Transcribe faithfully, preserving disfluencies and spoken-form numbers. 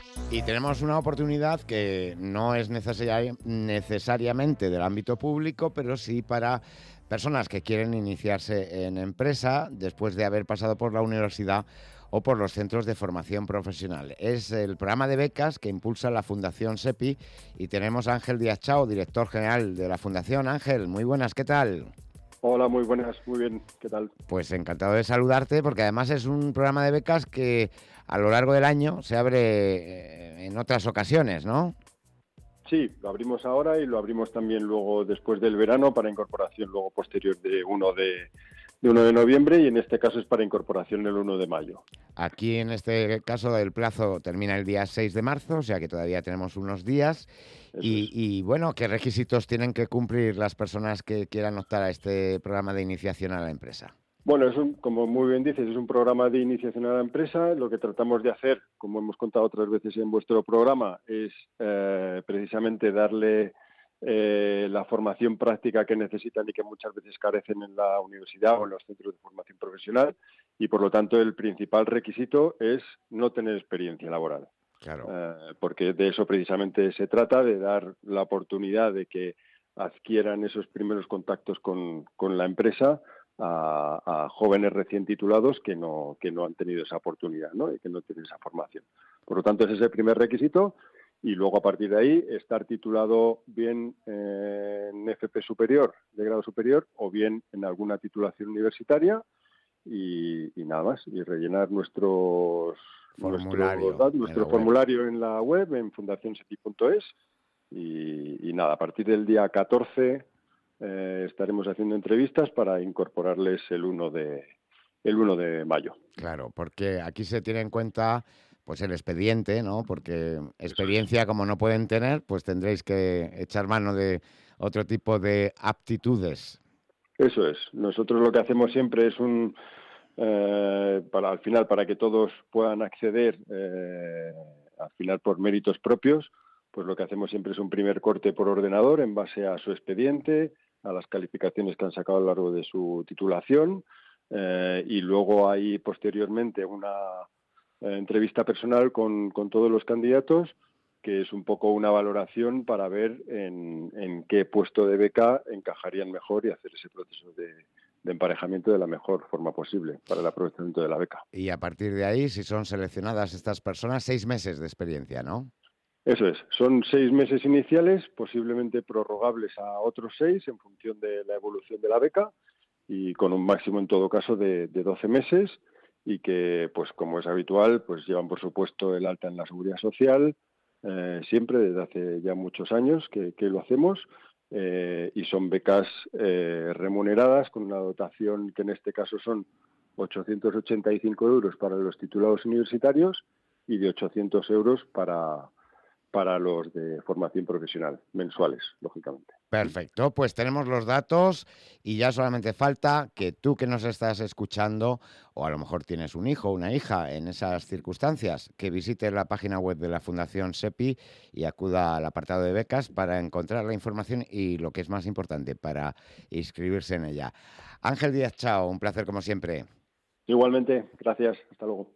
Y tenemos una oportunidad que no es necesari- necesariamente del ámbito público, pero sí para personas que quieren iniciarse en empresa después de haber pasado por la universidad o por los centros de formación profesional. Es el programa de becas que impulsa la Fundación SEPI y tenemos a Ángel Díaz Chao, director general de la Fundación. Ángel, muy buenas, ¿qué tal? Hola, muy buenas, muy bien, ¿qué tal? Pues encantado de saludarte, porque además es un programa de becas que a lo largo del año se abre eh, en otras ocasiones, ¿no? Sí, lo abrimos ahora y lo abrimos también luego después del verano para incorporación luego posterior de uno de, de uno de noviembre, y en este caso es para incorporación el uno de mayo. Aquí en este caso el plazo termina el día seis de marzo, o sea que todavía tenemos unos días. Eso Y, es. y bueno, ¿qué requisitos tienen que cumplir las personas que quieran optar a este programa de iniciación a la empresa? Bueno, es un, como muy bien dices, es un programa de iniciación a la empresa. Lo que tratamos de hacer, como hemos contado otras veces en vuestro programa, es eh, precisamente darle eh, la formación práctica que necesitan y que muchas veces carecen en la universidad o en los centros de formación profesional, y por lo tanto el principal requisito es no tener experiencia laboral. Claro. Eh, porque de eso precisamente se trata, de dar la oportunidad de que adquieran esos primeros contactos con, con la empresa a, a jóvenes recién titulados que no, que no han tenido esa oportunidad, ¿no? Y que no tienen esa formación. Por lo tanto, ese es el primer requisito, y luego a partir de ahí estar titulado bien eh, en F P superior, de grado superior, o bien en alguna titulación universitaria, y, y nada más, y rellenar nuestros nuestro, Formulario en la nuestro web. formulario en la web, en fundación sepi punto es, y, y nada, a partir del día catorce eh, estaremos haciendo entrevistas para incorporarles el uno de el uno de mayo. Claro, porque aquí se tiene en cuenta pues el expediente, ¿no? Porque Eso es. experiencia como no pueden tener, pues tendréis que echar mano de otro tipo de aptitudes. Eso es. Nosotros lo que hacemos siempre es un eh, para al final para que todos puedan acceder eh, al final por méritos propios, pues lo que hacemos siempre es un primer corte por ordenador en base a su expediente, a las calificaciones que han sacado a lo largo de su titulación, eh, y luego hay posteriormente una eh, entrevista personal con, con todos los candidatos, que es un poco una valoración para ver en, en qué puesto de beca encajarían mejor y hacer ese proceso de, de emparejamiento de la mejor forma posible para el aprovechamiento de la beca. Y a partir de ahí, si son seleccionadas estas personas, seis meses de experiencia, ¿no? Eso es, son seis meses iniciales, posiblemente prorrogables a otros seis en función de la evolución de la beca, y con un máximo en todo caso de, de doce meses, y que, pues como es habitual, pues llevan por supuesto el alta en la seguridad social, eh, siempre desde hace ya muchos años que, que lo hacemos, eh, y son becas eh, remuneradas con una dotación que en este caso son ochocientos ochenta y cinco euros para los titulados universitarios y de ochocientos euros para para los de formación profesional, mensuales, lógicamente. Perfecto, pues tenemos los datos y ya solamente falta que tú que nos estás escuchando, o a lo mejor tienes un hijo o una hija en esas circunstancias, que visites la página web de la Fundación SEPI y acuda al apartado de becas para encontrar la información y, lo que es más importante, para inscribirse en ella. Ángel Díaz Chao, un placer como siempre. Igualmente, gracias, hasta luego.